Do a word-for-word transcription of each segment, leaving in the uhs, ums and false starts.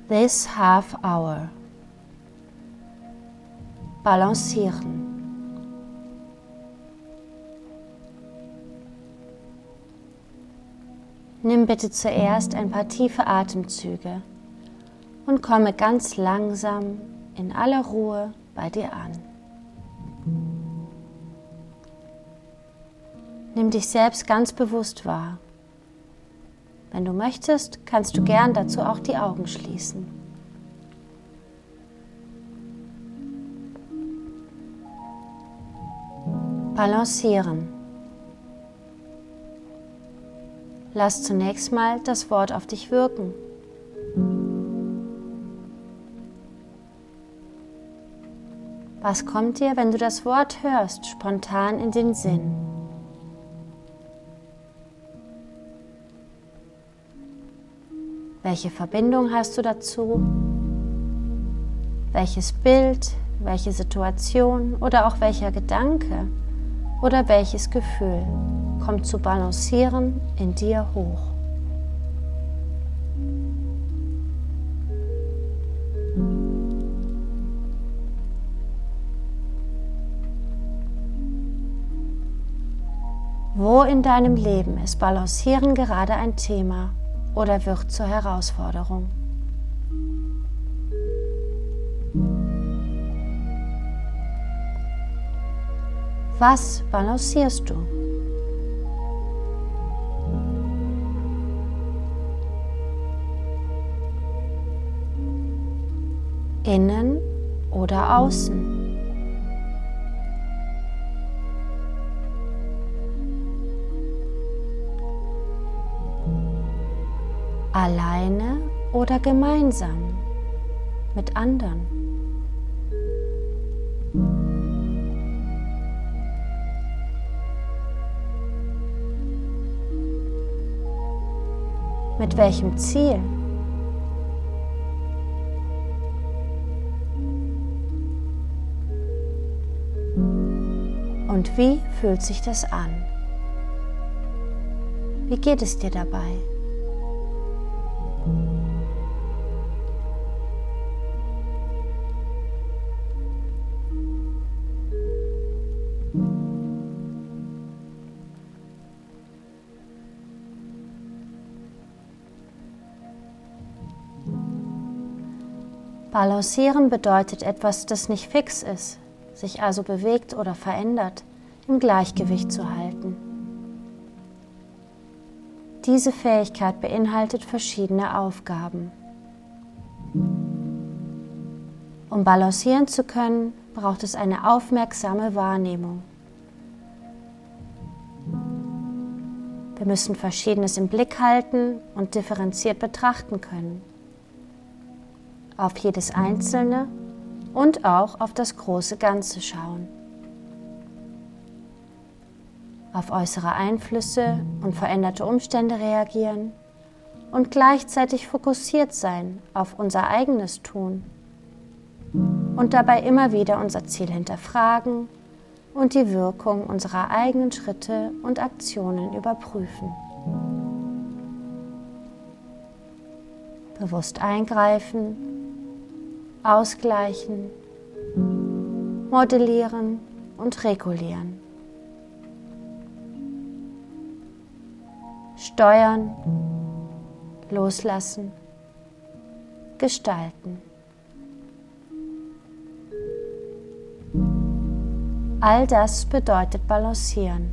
This half hour. Balancieren. Nimm bitte zuerst ein paar tiefe Atemzüge und komme ganz langsam in aller Ruhe bei dir an. Nimm dich selbst ganz bewusst wahr. Wenn du möchtest, kannst du gern dazu auch die Augen schließen. Balancieren. Lass zunächst mal das Wort auf dich wirken. Was kommt dir, wenn du das Wort hörst, spontan in den Sinn? Welche Verbindung hast du dazu? Welches Bild, welche Situation oder auch welcher Gedanke oder welches Gefühl kommt zu Balancieren in dir hoch? Wo in deinem Leben ist Balancieren gerade ein Thema oder wird zur Herausforderung? Was balancierst du? Innen oder außen? Alleine oder gemeinsam mit anderen? Mit welchem Ziel? Und wie fühlt sich das an? Wie geht es dir dabei? Balancieren bedeutet etwas, das nicht fix ist, sich also bewegt oder verändert, im Gleichgewicht zu halten. Diese Fähigkeit beinhaltet verschiedene Aufgaben. Um balancieren zu können, braucht es eine aufmerksame Wahrnehmung. Wir müssen Verschiedenes im Blick halten und differenziert betrachten können. Auf jedes Einzelne und auch auf das große Ganze schauen. Auf äußere Einflüsse und veränderte Umstände reagieren und gleichzeitig fokussiert sein auf unser eigenes Tun und dabei immer wieder unser Ziel hinterfragen und die Wirkung unserer eigenen Schritte und Aktionen überprüfen. Bewusst eingreifen, ausgleichen, modellieren und regulieren. Steuern, loslassen, gestalten. All das bedeutet Balancieren.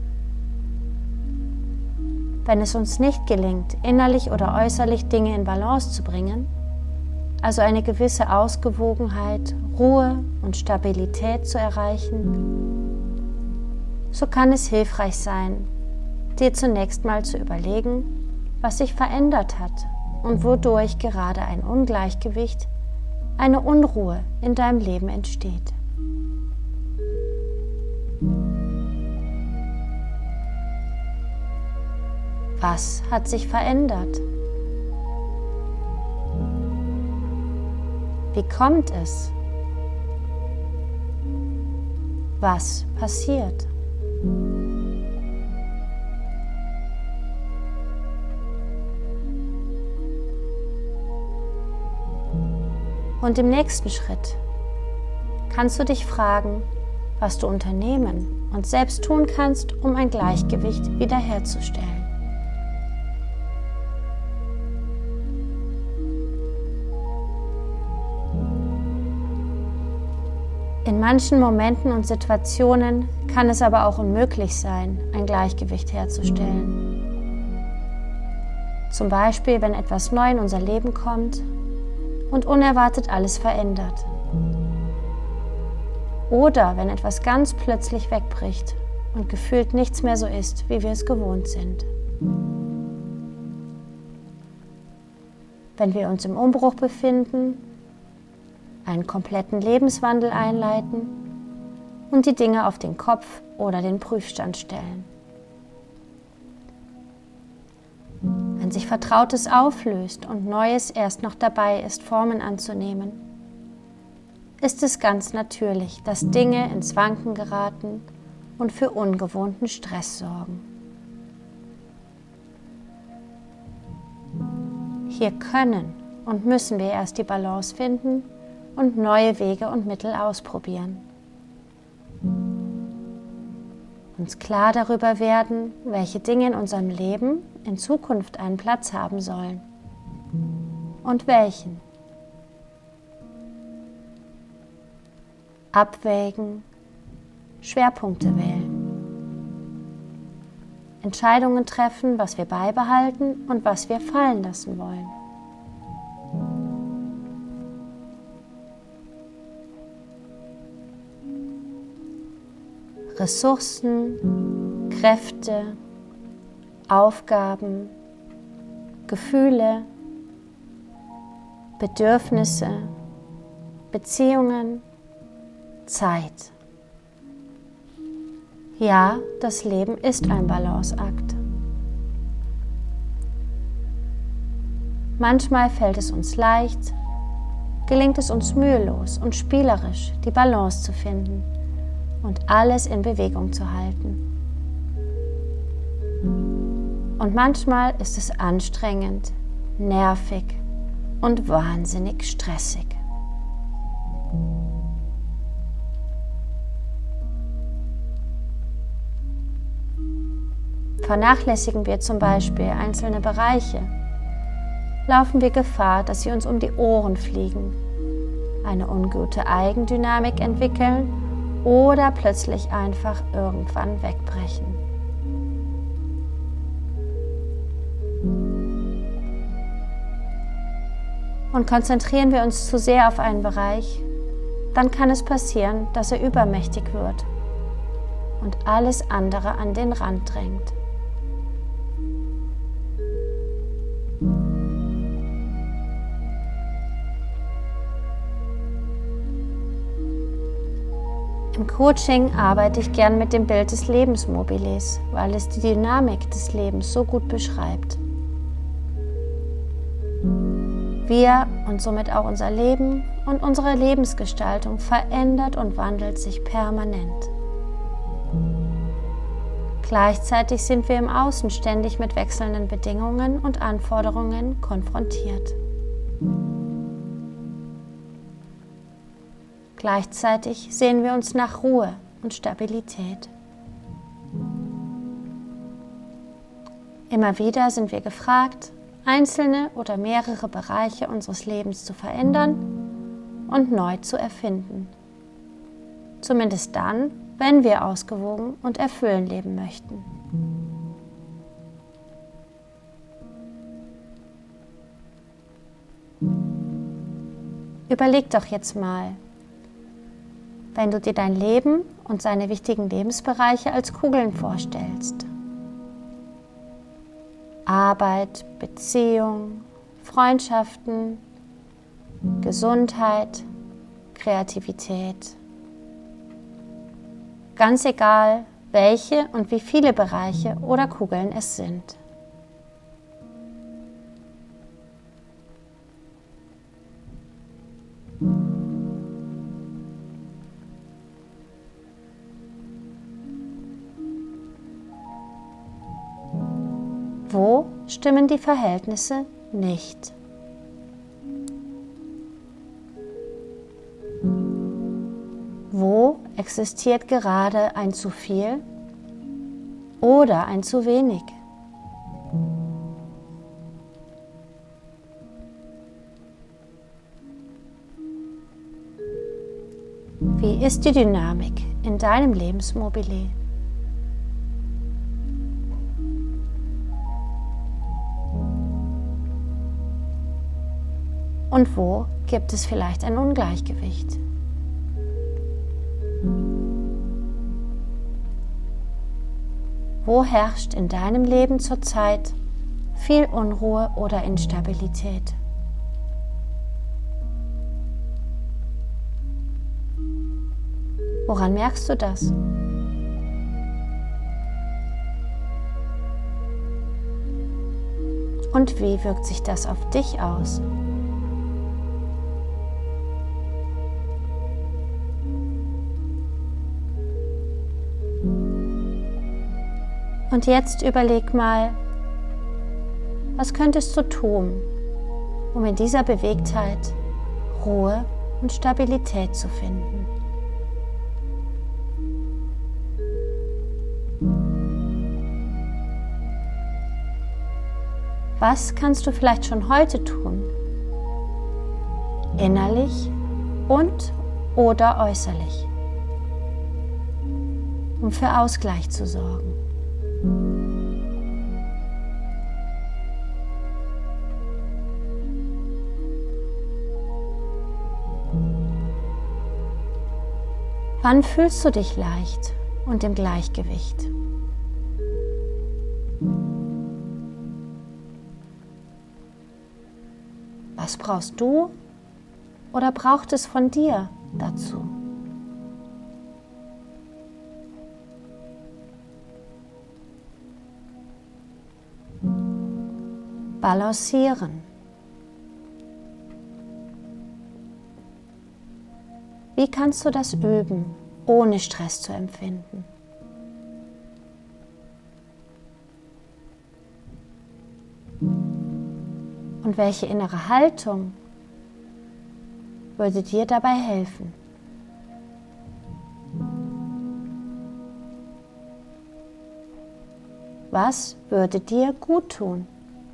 Wenn es uns nicht gelingt, innerlich oder äußerlich Dinge in Balance zu bringen, also eine gewisse Ausgewogenheit, Ruhe und Stabilität zu erreichen, so kann es hilfreich sein, dir zunächst mal zu überlegen, was sich verändert hat und wodurch gerade ein Ungleichgewicht, eine Unruhe in deinem Leben entsteht. Was hat sich verändert? Wie kommt es? Was passiert? Und im nächsten Schritt kannst du dich fragen, was du unternehmen und selbst tun kannst, um ein Gleichgewicht wiederherzustellen. In manchen Momenten und Situationen kann es aber auch unmöglich sein, ein Gleichgewicht herzustellen. Zum Beispiel, wenn etwas neu in unser Leben kommt und unerwartet alles verändert. Oder wenn etwas ganz plötzlich wegbricht und gefühlt nichts mehr so ist, wie wir es gewohnt sind. Wenn wir uns im Umbruch befinden, einen kompletten Lebenswandel einleiten und die Dinge auf den Kopf oder den Prüfstand stellen. Wenn sich Vertrautes auflöst und Neues erst noch dabei ist, Formen anzunehmen, ist es ganz natürlich, dass Dinge ins Wanken geraten und für ungewohnten Stress sorgen. Hier können und müssen wir erst die Balance finden und neue Wege und Mittel ausprobieren. Uns klar darüber werden, welche Dinge in unserem Leben in Zukunft einen Platz haben sollen und welchen. Abwägen, Schwerpunkte wählen. Entscheidungen treffen, was wir beibehalten und was wir fallen lassen wollen. Ressourcen, Kräfte, Aufgaben, Gefühle, Bedürfnisse, Beziehungen, Zeit. Ja, das Leben ist ein Balanceakt. Manchmal fällt es uns leicht, gelingt es uns mühelos und spielerisch, die Balance zu finden und alles in Bewegung zu halten. Und manchmal ist es anstrengend, nervig und wahnsinnig stressig. Vernachlässigen wir zum Beispiel einzelne Bereiche, laufen wir Gefahr, dass sie uns um die Ohren fliegen, eine ungute Eigendynamik entwickeln oder plötzlich einfach irgendwann wegbrechen. Und konzentrieren wir uns zu sehr auf einen Bereich, dann kann es passieren, dass er übermächtig wird und alles andere an den Rand drängt. Im Coaching arbeite ich gern mit dem Bild des Lebensmobiles, weil es die Dynamik des Lebens so gut beschreibt. Wir und somit auch unser Leben und unsere Lebensgestaltung verändert und wandelt sich permanent. Gleichzeitig sind wir im Außen ständig mit wechselnden Bedingungen und Anforderungen konfrontiert. Gleichzeitig sehen wir uns nach Ruhe und Stabilität. Immer wieder sind wir gefragt, einzelne oder mehrere Bereiche unseres Lebens zu verändern und neu zu erfinden. Zumindest dann, wenn wir ausgewogen und erfüllend leben möchten. Überleg doch jetzt mal, wenn du dir dein Leben und seine wichtigen Lebensbereiche als Kugeln vorstellst. Arbeit, Beziehung, Freundschaften, Gesundheit, Kreativität. Ganz egal, welche und wie viele Bereiche oder Kugeln es sind. Wo stimmen die Verhältnisse nicht? Existiert gerade ein zu viel oder ein zu wenig? Wie ist die Dynamik in deinem Lebensmobilier? Und wo gibt es vielleicht ein Ungleichgewicht? Wo herrscht in deinem Leben zurzeit viel Unruhe oder Instabilität? Woran merkst du das? Und wie wirkt sich das auf dich aus? Und jetzt überleg mal, was könntest du tun, um in dieser Bewegtheit Ruhe und Stabilität zu finden? Was kannst du vielleicht schon heute tun? Innerlich und oder äußerlich, um für Ausgleich zu sorgen. Wann fühlst du dich leicht und im Gleichgewicht? Was brauchst du oder braucht es von dir dazu? Balancieren. Wie kannst du das üben, ohne Stress zu empfinden? Und welche innere Haltung würde dir dabei helfen? Was würde dir gut tun?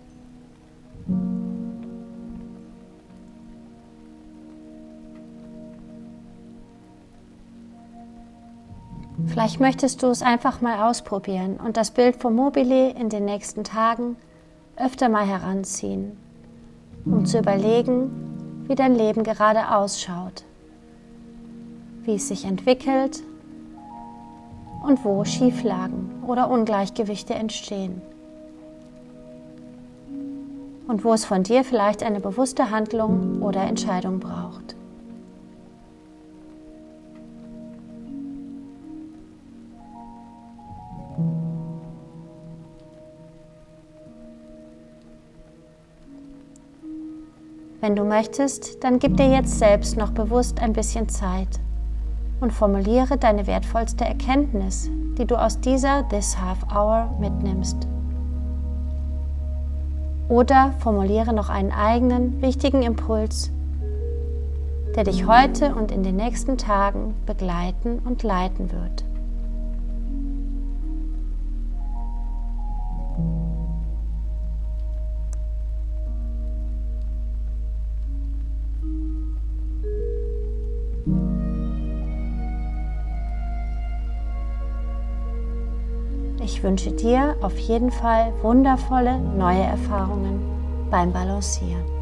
Vielleicht möchtest du es einfach mal ausprobieren und das Bild vom Mobile in den nächsten Tagen öfter mal heranziehen, um zu überlegen, wie dein Leben gerade ausschaut, wie es sich entwickelt und wo Schieflagen oder Ungleichgewichte entstehen. Und wo es von dir vielleicht eine bewusste Handlung oder Entscheidung braucht. Wenn du möchtest, dann gib dir jetzt selbst noch bewusst ein bisschen Zeit und formuliere deine wertvollste Erkenntnis, die du aus dieser This Half Hour mitnimmst. Oder formuliere noch einen eigenen, wichtigen Impuls, der dich heute und in den nächsten Tagen begleiten und leiten wird. Ich wünsche dir auf jeden Fall wundervolle neue Erfahrungen beim Balancieren.